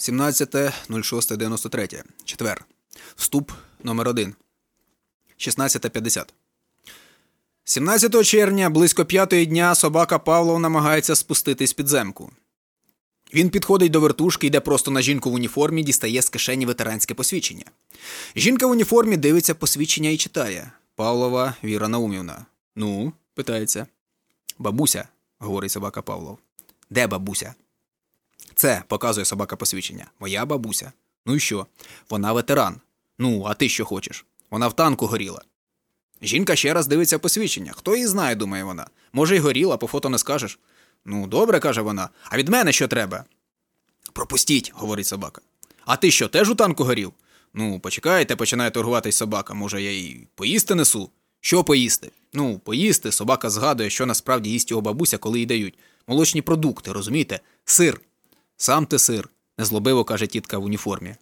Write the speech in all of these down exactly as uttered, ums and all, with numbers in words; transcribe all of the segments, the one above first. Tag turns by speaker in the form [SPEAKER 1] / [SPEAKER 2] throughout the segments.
[SPEAKER 1] сімнадцяте шосте дев'яносто три. Четвер. Вступ номер один. шістнадцята п'ятдесят. сімнадцятого червня, близько п'ятої дня, собака Павлов намагається спуститись в підземку. Він підходить до вертушки, йде просто на жінку в уніформі, дістає з кишені ветеранське посвідчення. Жінка в уніформі дивиться посвідчення і читає. Павлова Віра Наумівна. «Ну?» – питається. «Бабуся», – говорить собака Павлов. «Де бабуся?» «Це», – показує собака посвідчення. «Моя бабуся». «Ну і що?» «Вона ветеран». «Ну, а ти що хочеш?» «Вона в танку горіла». Жінка ще раз дивиться посвідчення. Хто її знає, думає вона. Може й горіла, по фото не скажеш. «Ну, добре», – каже вона. «А від мене що треба?» «Пропустіть», – говорить собака. «А ти що, теж у танку горів?» «Ну, почекайте», – починає торгуватись собака. «Може, я їй поїсти несу?» «Що поїсти?» «Ну, поїсти», – собака згадує, що насправді їсть його бабуся, коли їй дають. «Молочні продукти, розумієте? Сир». «Сам ти сир», – незлобиво каже тітка в уніформі.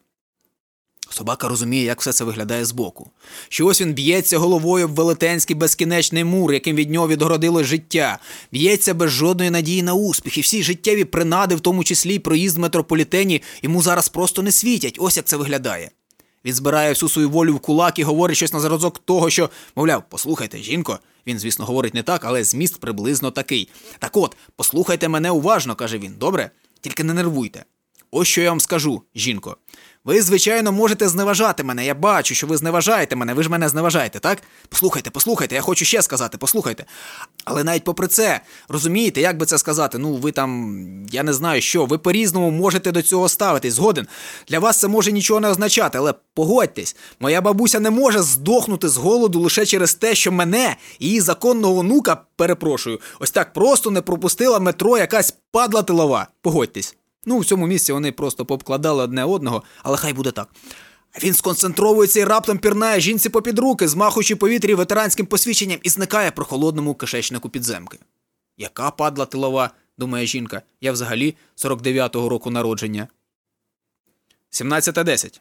[SPEAKER 1] Собака розуміє, як все це виглядає збоку. Що ось він б'ється головою в велетенський безкінечний мур, яким від нього відгородило життя. Б'ється без жодної надії на успіх. І всі життєві принади, в тому числі й проїзд в метрополітені, йому зараз просто не світять. Ось як це виглядає. Він збирає всю свою волю в кулак і говорить щось на зразок того, що, мовляв, послухайте, жінко, він, звісно, говорить не так, але зміст приблизно такий. Так от, послухайте мене уважно, каже він, добре? Тільки не нервуйте. Ось що я вам скажу, жінко. Ви, звичайно, можете зневажати мене, я бачу, що ви зневажаєте мене, ви ж мене зневажаєте, так? Послухайте, послухайте, я хочу ще сказати, послухайте. Але навіть попри це, розумієте, як би це сказати, ну ви там, я не знаю що, ви по-різному можете до цього ставитись, згоден. Для вас це може нічого не означати, але погодьтесь, моя бабуся не може здохнути з голоду лише через те, що мене, її законного онука, перепрошую, ось так просто не пропустила метро якась падла тилова, погодьтесь. Ну, в цьому місці вони просто пообкладали одне одного, але хай буде так. Він сконцентровується і раптом пірнає жінці попід руки, змахуючи повітрі ветеранським посвідченням і зникає в прохолодному кишечнику підземки. Яка падла тилова, думає жінка, я взагалі сорок дев'ятого року народження. сімнадцята десять.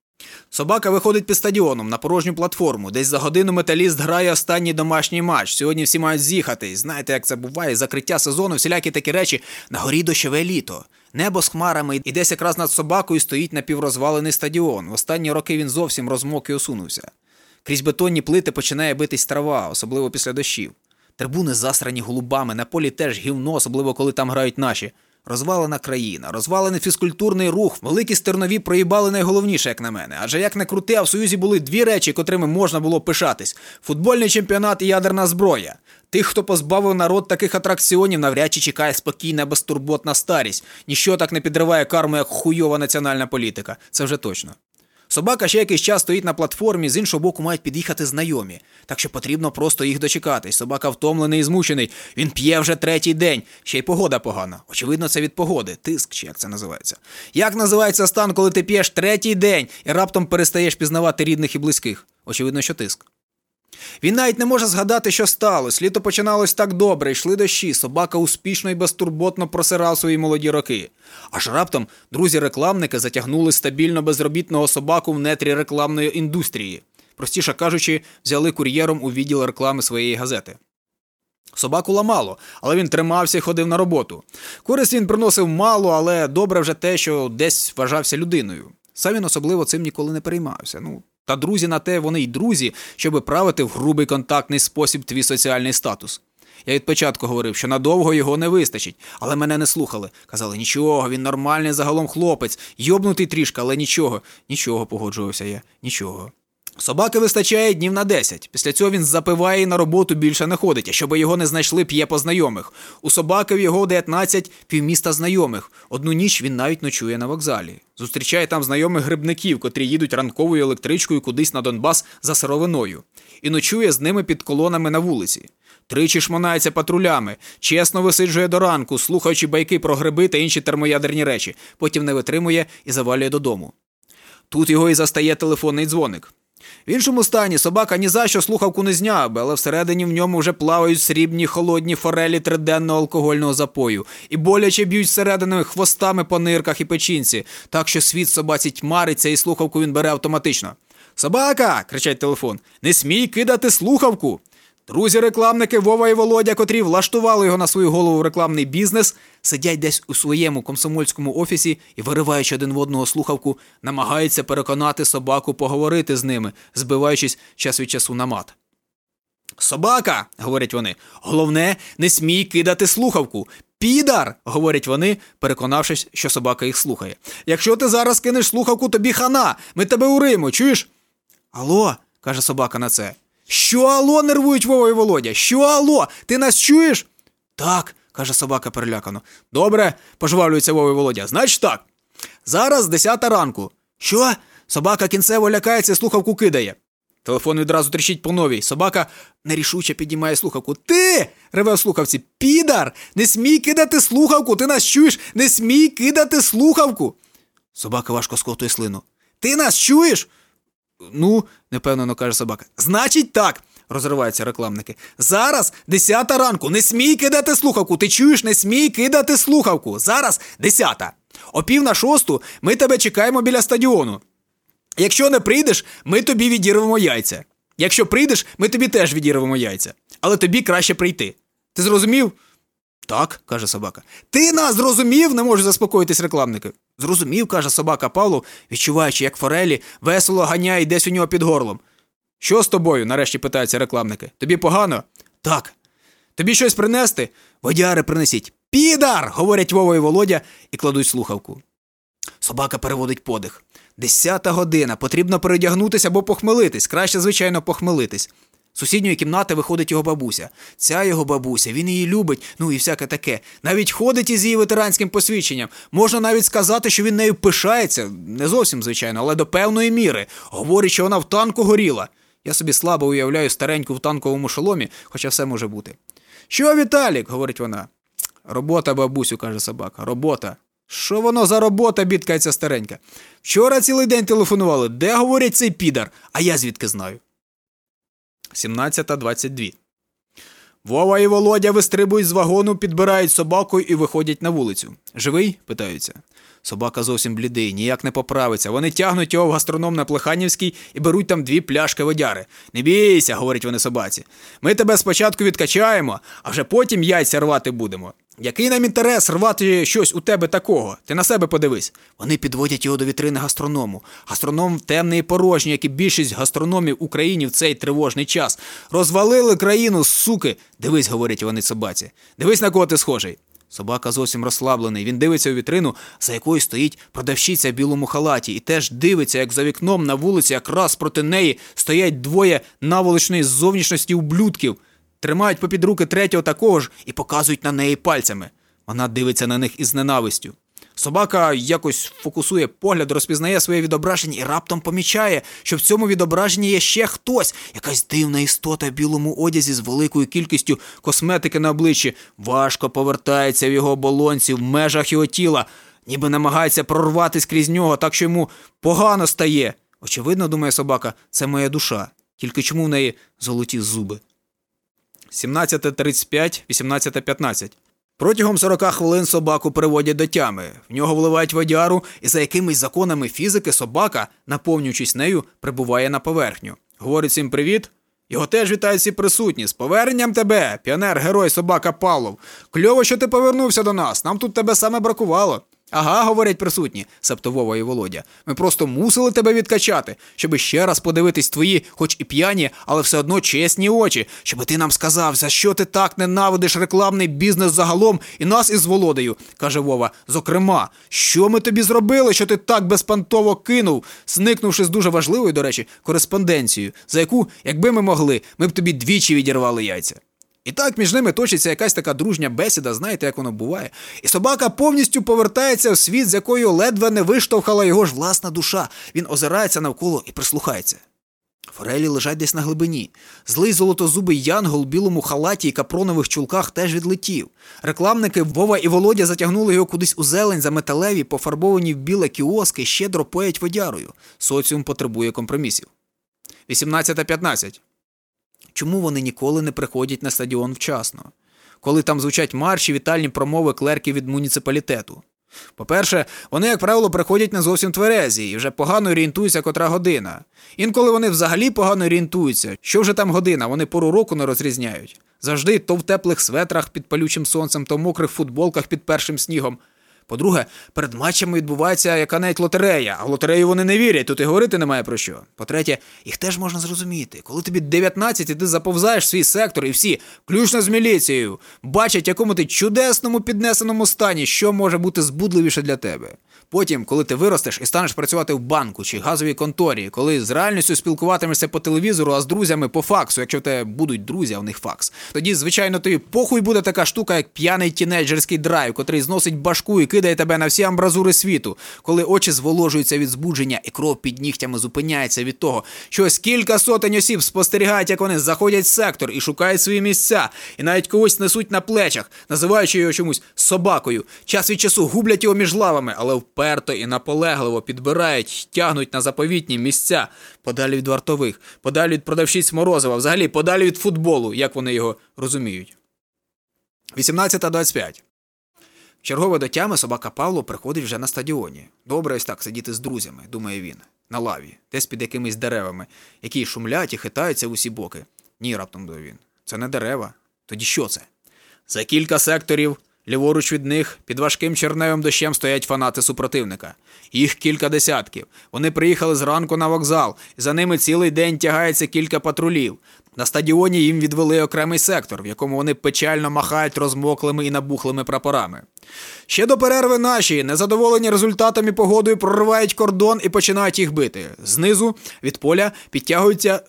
[SPEAKER 1] Собака виходить під стадіоном на порожню платформу. Десь за годину Металіст грає останній домашній матч. Сьогодні всі мають з'їхати. Знаєте, як це буває? Закриття сезону, всілякі такі речі. На горі дощове літо. Небо з хмарами, і десь якраз над собакою стоїть напіврозвалений стадіон. В останні роки він зовсім розмок і осунувся. Крізь бетонні плити починає битись трава, особливо після дощів. Трибуни засрані голубами, на полі теж гівно, особливо коли там грають наші. Розвалена країна, розвалений фізкультурний рух, великі стернові проїбали найголовніше, як на мене. Адже як не крути, а в Союзі були дві речі, котрими можна було пишатись. Футбольний чемпіонат і ядерна зброя. Тих, хто позбавив народ таких атракціонів, навряд чи чекає спокійна, безтурботна старість. Ніщо так не підриває карму, як хуйова національна політика. Це вже точно. Собака ще якийсь час стоїть на платформі, з іншого боку мають під'їхати знайомі. Так що потрібно просто їх дочекатись. Собака втомлений і змучений. Він п'є вже третій день. Ще й погода погана. Очевидно, це від погоди. Тиск, чи як це називається. Як називається стан, коли ти п'єш третій день і раптом перестаєш пізнавати рідних і близьких? Очевидно, що тиск. Він навіть не може згадати, що сталося. Літо починалось так добре, йшли дощі. Собака успішно і безтурботно просирав свої молоді роки. Аж раптом друзі-рекламники затягнули стабільно безробітного собаку в нетрі рекламної індустрії. Простіше кажучи, взяли кур'єром у відділ реклами своєї газети. Собаку ламало, але він тримався і ходив на роботу. Користь він приносив мало, але добре вже те, що десь вважався людиною. Сам він особливо цим ніколи не переймався. Ну, та друзі на те вони й друзі, щоби правити в грубий контактний спосіб твій соціальний статус. Я від початку говорив, що надовго його не вистачить, але мене не слухали. Казали, нічого, він нормальний загалом хлопець, йобнутий трішки, але нічого. Нічого, погоджувався я, нічого. Собаки вистачає днів на десять. Після цього він запиває і на роботу більше не ходить, а щоб його не знайшли, п'є по знайомих. У собаки в його дев'ятнадцять півміста знайомих. Одну ніч він навіть ночує на вокзалі. Зустрічає там знайомих грибників, котрі їдуть ранковою електричкою кудись на Донбас за сировиною. І ночує з ними під колонами на вулиці. Тричі шмонається патрулями, чесно висиджує до ранку, слухаючи байки про гриби та інші термоядерні речі. Потім не витримує і завалює додому. Тут його і застає телефонний дзвоник. В іншому стані собака ні за що слухавку не зняв би, але всередині в ньому вже плавають срібні холодні форелі триденного алкогольного запою і боляче б'ють всерединою хвостами по нирках і печінці, так що світ собаці тьмариться і слухавку він бере автоматично. «Собака!» – кричать телефон. «Не смій кидати слухавку!» Друзі-рекламники Вова і Володя, котрі влаштували його на свою голову в рекламний бізнес, сидять десь у своєму комсомольському офісі і, вириваючи один в одного слухавку, намагаються переконати собаку поговорити з ними, збиваючись час від часу на мат. «Собака!» – говорять вони. «Головне, не смій кидати слухавку! Підар!» – говорять вони, переконавшись, що собака їх слухає. «Якщо ти зараз кинеш слухавку, тобі хана! Ми тебе уримо, чуєш?» «Алло!» – каже собака на це. «Що алло?» – нервують Вова і Володя. «Що алло? Ти нас чуєш?» «Так!» – каже собака перелякано. «Добре!» – пожвавлюється Вова і Володя. «Значить так. Зараз десята ранку». «Що?» – собака кінцево лякається і слухавку кидає. Телефон відразу тріщить по новій. Собака нерішуче піднімає слухавку. «Ти!» – реве в слухавці. «Підар! Не смій кидати слухавку! Ти нас чуєш? Не смій кидати слухавку!» Собака важко сковтує слину. «Ти нас чуєш?» «Ну», – непевнено каже собака. «Значить так», – розриваються рекламники. «Зараз десята ранку. Не смій кидати слухавку. Ти чуєш? Не смій кидати слухавку. Зараз десята. О пів на шосту ми тебе чекаємо біля стадіону. Якщо не прийдеш, ми тобі відірвемо яйця. Якщо прийдеш, ми тобі теж відірвемо яйця. Але тобі краще прийти. Ти зрозумів?» «Так», – каже собака. «Ти нас зрозумів?» – не можуть заспокоїтись рекламники. «Зрозумів», – каже собака Павло, відчуваючи, як форелі весело ганяє десь у нього під горлом. «Що з тобою?» – нарешті питаються рекламники. «Тобі погано?» «Так». «Тобі щось принести?» «Водяри принесіть». «Підар!» – говорять Вова і Володя і кладуть слухавку. Собака переводить подих. Десята година. Потрібно передягнутися або похмелитись. Краще, звичайно, похмелитись. З сусідньої кімнати виходить його бабуся. Ця його бабуся, він її любить, ну і всяке таке. Навіть ходить із її ветеранським посвідченням. Можна навіть сказати, що він нею пишається. Не зовсім, звичайно, але до певної міри. Говорить, що вона в танку горіла. Я собі слабо уявляю стареньку в танковому шоломі, хоча все може бути. «Що, Віталік?» – говорить вона. «Робота, бабусю», – каже собака. «Робота». «Що воно за робота?» – бідкається старенька. «Вчора цілий день телефонували. Де, говорять, цей підар? А я звідки знаю?» сімнадцята двадцять два. Вова і Володя вистрибують з вагону, підбирають собаку і виходять на вулицю. «Живий?» – питаються. Собака зовсім блідий, ніяк не поправиться. Вони тягнуть його в гастроном на Плеханівський і беруть там дві пляшки водяри. «Не бійся», – говорять вони собаці. «Ми тебе спочатку відкачаємо, а вже потім яйця рвати будемо. Який нам інтерес рвати щось у тебе такого? Ти на себе подивись». Вони підводять його до вітрини гастроному. Гастроном темний і порожній, як і більшість гастрономів в Україні в цей тривожний час. «Розвалили країну, суки!» «Дивись», – говорять вони собаці. «Дивись, на кого ти схожий». Собака зовсім розслаблений. Він дивиться у вітрину, за якою стоїть продавщиця в білому халаті, і теж дивиться, як за вікном на вулиці якраз проти неї стоять двоє наволочної зовнішності ублюдків. Тримають попід руки третього такого ж і показують на неї пальцями. Вона дивиться на них із ненавистю. Собака якось фокусує погляд, розпізнає своє відображення і раптом помічає, що в цьому відображенні є ще хтось. Якась дивна істота в білому одязі з великою кількістю косметики на обличчі. Важко повертається в його оболонці, в межах його тіла. Ніби намагається прорватися крізь нього, так що йому погано стає. Очевидно, думає собака, це моя душа. Тільки чому в неї золоті зуби? сімнадцята тридцять п'ять, вісімнадцята п'ятнадцять. Протягом сорока хвилин собаку приводять до тями. В нього вливають водяру, і за якимись законами фізики собака, наповнюючись нею, прибуває на поверхню. Говорить всім привіт. Його теж вітають всі присутні. «З поверненням тебе, піонер-герой собака Павлов. Кльово, що ти повернувся до нас. Нам тут тебе саме бракувало». «Ага», – говорять присутні, себто Вова і Володя. «Ми просто мусили тебе відкачати, щоби ще раз подивитись твої, хоч і п'яні, але все одно чесні очі, щоби ти нам сказав, за що ти так ненавидиш рекламний бізнес загалом і нас із Володею», – каже Вова. «Зокрема, що ми тобі зробили, що ти так безпантово кинув, зникнувши з дуже важливою, до речі, кореспонденцією, за яку, якби ми могли, ми б тобі двічі відірвали яйця». І так між ними точиться якась така дружня бесіда, знаєте, як воно буває. І собака повністю повертається в світ, з якою ледве не виштовхала його ж власна душа. Він озирається навколо і прислухається. Форелі лежать десь на глибині. Злий золотозубий янгол у білому халаті і капронових чулках теж відлетів. Рекламники Вова і Володя затягнули його кудись у зелень за металеві, пофарбовані в біле кіоски, щедро поять водярою. Соціум потребує компромісів. вісімнадцята п'ятнадцять. Чому вони ніколи не приходять на стадіон вчасно? Коли там звучать марші, вітальні промови клерків від муніципалітету. По-перше, вони, як правило, приходять не зовсім тверезі і вже погано орієнтуються, котра година. Інколи вони взагалі погано орієнтуються, що вже там година, вони пору року не розрізняють. Завжди то в теплих светрах під палючим сонцем, то в мокрих футболках під першим снігом. По-друге, перед матчами відбувається яка-небудь лотерея, а в лотерею вони не вірять, тут і говорити немає про що. По-третє, їх теж можна зрозуміти. Коли тобі дев'ятнадцять і ти заповзаєш в свій сектор, і всі, включно з міліцією, бачать, якому ти чудесному піднесеному стані, що може бути збудливіше для тебе. Потім, коли ти виростеш і станеш працювати в банку чи газовій конторі, коли з реальністю спілкуватимешся по телевізору, а з друзями по факсу, якщо в тебе будуть друзі, а в них факс, тоді, звичайно, тобі похуй буде така штука, як п'яний тінейджерський драйв, котрий зносить башку і кидає тебе на всі амбразури світу, коли очі зволожуються від збудження і кров під нігтями зупиняється від того, що ось кілька сотень осіб спостерігають, як вони заходять в сектор і шукають свої місця, і навіть когось несуть на плечах, називаючи його чомусь собакою. Час від часу гублять його між лавами, але вперто і наполегливо підбирають, тягнуть на заповітні місця, подалі від вартових, подалі від продавщиць морозива, взагалі подалі від футболу, як вони його розуміють. вісімнадцята двадцять п'ять. Чергове до тями собака Павло приходить вже на стадіоні. Добре ось так сидіти з друзями, думає він, на лаві, десь під якимись деревами, які шумлять і хитаються в усі боки. Ні, раптом думає він, це не дерева. Тоді що це? За кілька секторів, ліворуч від них, під важким черневим дощем стоять фанати супротивника. Їх кілька десятків. Вони приїхали зранку на вокзал, і за ними цілий день тягається кілька патрулів. На стадіоні їм відвели окремий сектор, в якому вони печально махають розмоклими і набухлими прапорами. Ще до перерви наші, незадоволені результатами погодою, проривають кордон і починають їх бити. Знизу від поля підтягуються...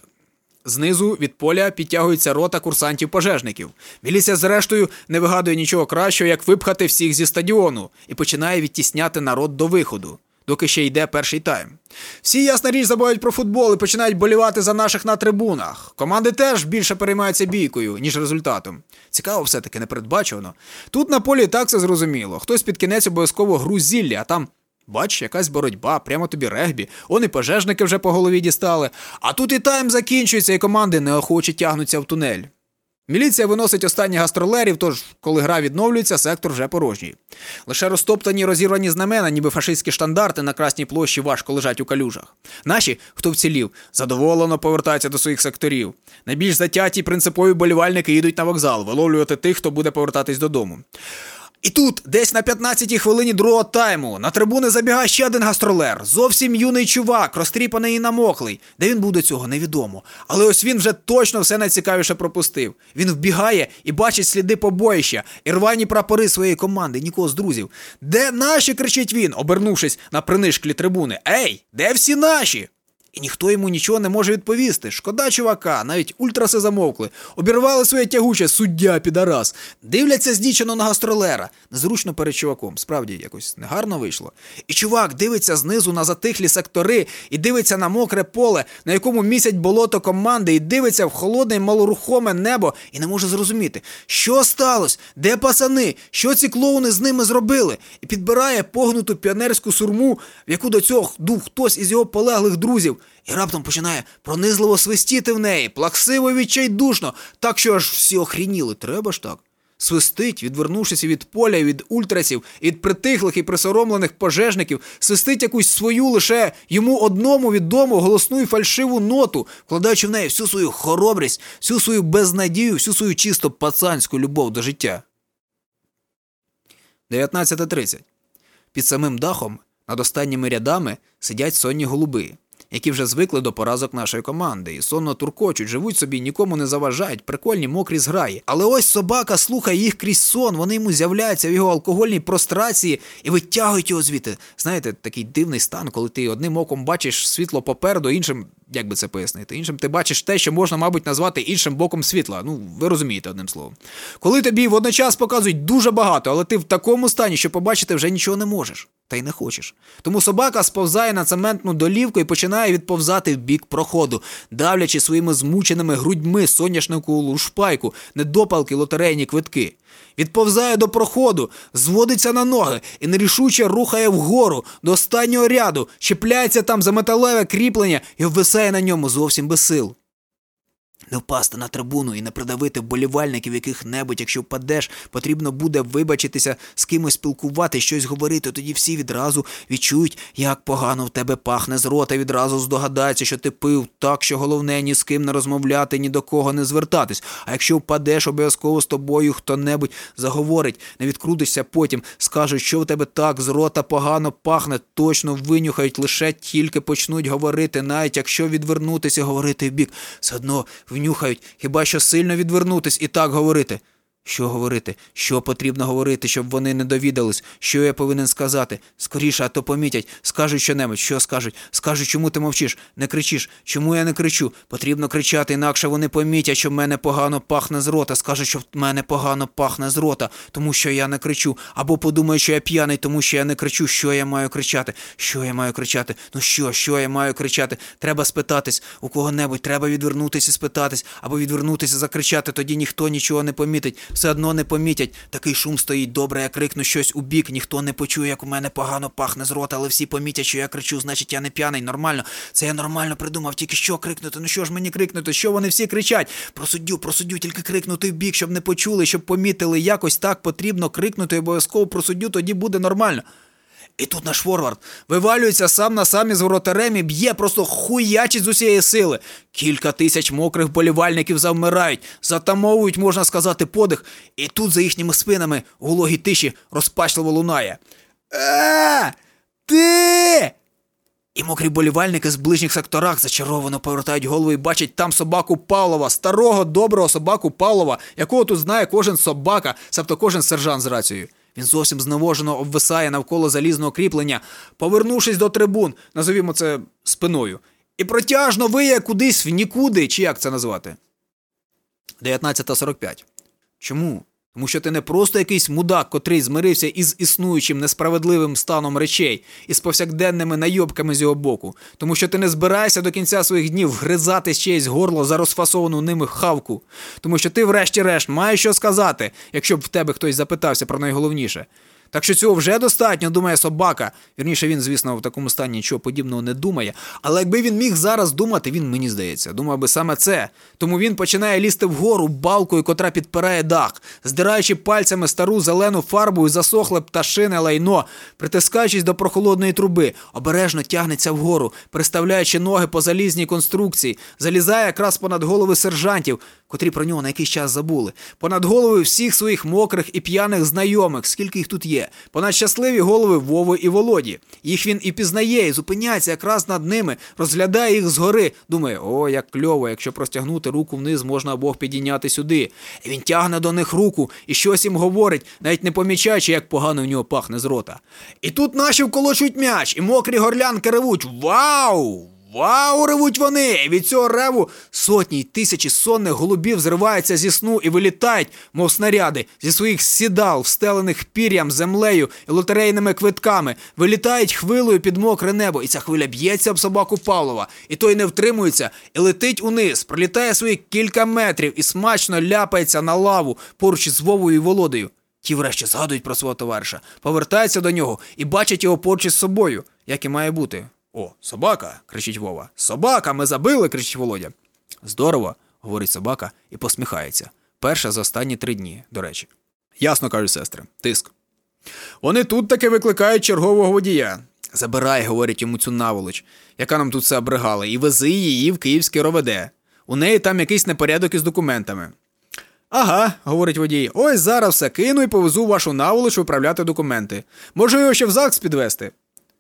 [SPEAKER 1] Знизу від поля підтягується рота курсантів-пожежників. Міліція, зрештою, не вигадує нічого кращого, як випхати всіх зі стадіону, і починає відтісняти народ до виходу, доки ще йде перший тайм. Всі, ясна річ, забувають про футбол і починають болівати за наших на трибунах. Команди теж більше переймаються бійкою, ніж результатом. Цікаво все-таки, непередбачувано. Тут на полі так все зрозуміло. Хтось під кінець обов'язково гру зілля, а там... Бач, якась боротьба, прямо тобі регбі, он і пожежники вже по голові дістали. А тут і тайм закінчується, і команди неохоче тягнуться в тунель. Міліція виносить останніх гастролерів, тож, коли гра відновлюється, сектор вже порожній. Лише розтоптані розірвані знамена, ніби фашистські штандарти на Красній площі важко лежать у калюжах. Наші, хто вцілів, задоволено повертаються до своїх секторів. Найбільш затяті принципові болівальники їдуть на вокзал, виловлювати тих, хто буде повертатись додому. І тут, десь на п'ятнадцятій хвилині другого тайму, на трибуни забігає ще один гастролер. Зовсім юний чувак, розтріпаний і намоклий. Де він був до цього, невідомо. Але ось він вже точно все найцікавіше пропустив. Він вбігає і бачить сліди побоїща, і рвані прапори своєї команди, нікого з друзів. «Де наші?» – кричить він, обернувшись на принишклі трибуни. «Ей, де всі наші?» І ніхто йому нічого не може відповісти. Шкода чувака, навіть ультраси замовкли. Обірвали своє тягуче, суддя підарас. Дивляться здічено на гастролера. Незручно перед чуваком, справді якось негарно вийшло. І чувак дивиться знизу на затихлі сектори, і дивиться на мокре поле, на якому місять болото команди, і дивиться в холодне й малорухоме небо, і не може зрозуміти, що сталося, де пацани, що ці клоуни з ними зробили. І підбирає погнуту піонерську сурму, в яку до цього дув хтось із його полеглих друзів, і раптом починає пронизливо свистіти в неї, плаксиво і відчайдушно, так що аж всі охрініли. Треба ж так? Свистить, відвернувшись від поля, і від ультрасів, і від притихлих і присоромлених пожежників, свистить якусь свою лише йому одному відому голосну і фальшиву ноту, вкладаючи в неї всю свою хоробрість, всю свою безнадію, всю свою чисто пацанську любов до життя. дев'ятнадцята тридцять. Під самим дахом, над останніми рядами, сидять сонні голуби, які вже звикли до поразок нашої команди, і сонно туркочуть, живуть собі, нікому не заважають, прикольні мокрі зграї. Але ось собака слухає їх крізь сон, вони йому з'являються в його алкогольній прострації і витягують його звідти. Знаєте, такий дивний стан, коли ти одним оком бачиш світло попереду, іншим, як би це пояснити, іншим ти бачиш те, що можна, мабуть, назвати іншим боком світла. Ну, ви розумієте одним словом. Коли тобі водночас показують дуже багато, але ти в такому стані, що побачити вже нічого не можеш. Та й не хочеш. Тому собака сповзає на цементну долівку і починає відповзати в бік проходу, давлячи своїми змученими грудьми соняшнику лушпайку, недопалки, лотерейні квитки. Відповзає до проходу, зводиться на ноги і нерішуче рухає вгору, до останнього ряду, чіпляється там за металеве кріплення і обвисає на ньому зовсім без сил. Не впасти на трибуну і не придавити вболівальників яких-небудь. Якщо впадеш, потрібно буде вибачитися, з кимось спілкувати, щось говорити. Тоді всі відразу відчують, як погано в тебе пахне з рота, відразу здогадаються, що ти пив. Так, що головне ні з ким не розмовляти, ні до кого не звертатись. А якщо впадеш, обов'язково з тобою хто-небудь заговорить. Не відкрутишся потім, скажуть, що в тебе так з рота погано пахне. Точно винюхають, лише тільки почнуть говорити. Навіть якщо відвернутися і говорити вбік, все одно внюхають, хіба що сильно відвернутись і так говорити. Що говорити? Що потрібно говорити, щоб вони не довідались? Що я повинен сказати? Скоріше, а то помітять. Скажуть що-небудь. Що скажуть? Скажуть, чому ти мовчиш? Не кричиш. Чому я не кричу? Потрібно кричати, інакше вони помітять, що в мене погано пахне з рота. Скажуть, що в мене погано пахне з рота, тому що я не кричу. Або подумають, що я п'яний, тому що я не кричу. Що я маю кричати? Що я маю кричати? Ну що? Що я маю кричати? Треба спитатись у кого-небудь. Треба відвернутися і спитатись. Або відвернутися, закричати. Тоді ніхто нічого не помітить. Все одно не помітять. Такий шум стоїть. Добре, я крикну щось у бік, ніхто не почує, як у мене погано пахне з рота, але всі помітять, що я кричу, значить я не п'яний, нормально. Це я нормально придумав, тільки що крикнути, ну що ж мені крикнути, що вони всі кричать? Про суддю, про суддю, тільки крикнути в бік, щоб не почули, щоб помітили, якось так потрібно крикнути обов'язково про суддю, тоді буде нормально. І тут наш форвард вивалюється сам на сам із воротарем і б'є, просто хуячить з усієї сили. Кілька тисяч мокрих вболівальників завмирають, затамовують, можна сказати, подих. І тут за їхніми спинами у вологій тиші розпачливо лунає: «Е, ти!» І мокрі вболівальники з ближніх секторах зачаровано повертають голову і бачать там собаку Павлова, старого доброго собаку Павлова, якого тут знає кожен собака, себто кожен сержант з рацією. Він зовсім зневожено обвисає навколо залізного кріплення, повернувшись до трибун, назовімо це спиною, і протяжно виє кудись в нікуди, чи як це назвати. дев'ятнадцята сорок п'ять. Чому? Тому що ти не просто якийсь мудак, котрий змирився із існуючим несправедливим станом речей, із повсякденними найобками з його боку. Тому що ти не збираєшся до кінця своїх днів вгризати чиєсь горло за розфасовану ними хавку. Тому що ти врешті-решт маєш що сказати, якщо б в тебе хтось запитався про найголовніше. Так що цього вже достатньо, думає собака. Вірніше, він, звісно, в такому стані нічого подібного не думає. Але якби він міг зараз думати, він, мені здається, думав би саме це. Тому він починає лізти вгору балкою, котра підпирає дах, здираючи пальцями стару зелену фарбу і засохле пташине лайно, притискаючись до прохолодної труби, обережно тягнеться вгору, приставляючи ноги по залізній конструкції, залізає якраз понад голови сержантів, котрі про нього на якийсь час забули, понад голови всіх своїх мокрих і п'яних знайомих, скільки їх тут є, понад щасливі голови Вови і Володі. Їх він і пізнає, і зупиняється якраз над ними, розглядає їх згори, думає: о, як кльово, якщо простягнути руку вниз, можна обох підійняти сюди. І він тягне до них руку і щось їм говорить, навіть не помічаючи, як погано в нього пахне з рота. І тут наші вколочують м'яч, і мокрі горлянки ревуть: вау! Вау, ревуть вони! І від цього реву сотні й тисячі сонних голубів зриваються зі сну і вилітають, мов снаряди, зі своїх сідал, встелених пір'ям, землею і лотерейними квитками, вилітають хвилею під мокре небо, і ця хвиля б'ється об собаку Павлова, і той не втримується, і летить униз, пролітає свої кілька метрів і смачно ляпається на лаву поруч із Вовою і Володою. Ті врешті згадують про свого товариша, повертаються до нього і бачать його поруч із собою, як і має бути. «О, собака!» – кричить Вова. «Собака! Ми забили!» – кричить Володя. «Здорово!» – говорить собака і посміхається. Перша за останні три дні, до речі. «Ясно, – кажуть сестри. Тиск. Вони тут таки викликають чергового водія. Забирай, – говорять йому, цю наволоч, яка нам тут все обригала, і вези її в київське РОВД. У неї там якийсь непорядок із документами». «Ага, – говорить водій, – ось зараз все кину і повезу вашу наволоч виправляти документи. Можу його ще в ЗАГС підвезти.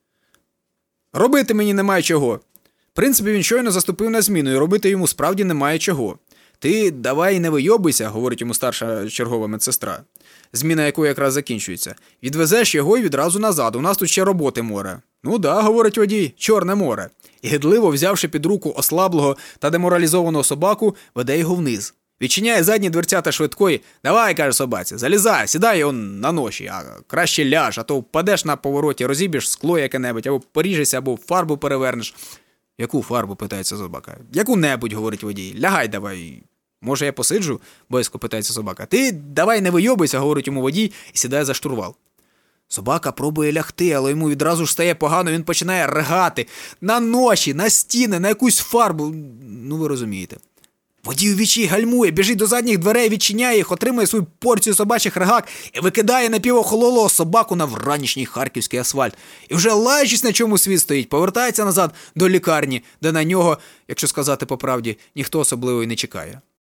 [SPEAKER 1] Робити мені немає чого». В принципі, він щойно заступив на зміну, і робити йому справді немає чого. «Ти давай не вийобуйся, – говорить йому старша чергова медсестра, зміна якої якраз закінчується. Відвезеш його і відразу назад, у нас тут ще роботи море». «Ну да, – говорить водій, – Чорне море». І гидливо, взявши під руку ослаблого та деморалізованого собаку, веде його вниз. Відчиняє задні дверцята швидкої. «Давай, – каже собаці, – залізай, сідай он на ноші, а краще ляж, а то впадеш на повороті, розіб'єш скло яке-небудь, або поріжешся, або фарбу перевернеш». «Яку фарбу?» – питається собака. «Яку-небудь, – говорить водій, – лягай давай». «Може, я посиджу?» – боязко питається собака. «Ти давай не вийобуйся, – говорить йому водій і сідає за штурвал». Собака пробує лягти, але йому відразу ж стає погано, він починає ригати на ноші, на стіни, на якусь фарбу, ну ви розумієте. Водій у вічі гальмує, біжить до задніх дверей, відчиняє їх, отримує свою порцію собачих ригак і викидає напівохололого собаку на вранішній харківський асфальт. І вже лаючись, на чому світ стоїть, повертається назад до лікарні, де на нього, якщо сказати по правді, ніхто особливо й не чекає.